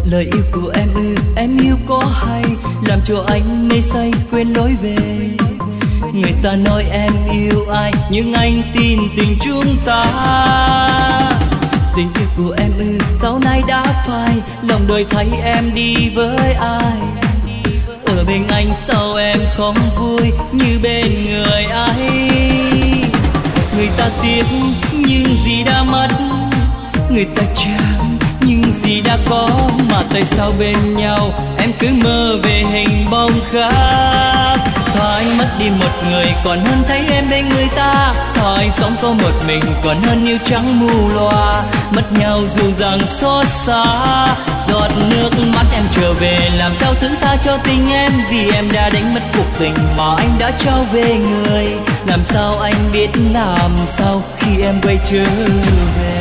Lời yêu của em yêu có hay làm cho anh mê say quên lối về. Người ta nói em yêu ai nhưng anh tin tình chúng ta. Tình yêu của em sau này đã phai, lòng đời thấy em đi với ai. Ở bên anh sao em không vui như bên người ấy. Người ta tiếc nhưng gì đã mất, người ta chán nhưng gì đã có. Mà tại sao bên nhau em cứ mơ về hình bóng khác. Thà anh mất đi một người còn hơn thấy em bên người ta. Thà anh sống có một mình còn hơn yêu trắng mù loa. Mất nhau dù rằng xót xa, giọt nước mắt em trở về làm sao xứng tha cho tình em. Vì em đã đánh mất cuộc tình mà anh đã trao về người. Làm sao anh biết làm sao khi em quay trở về.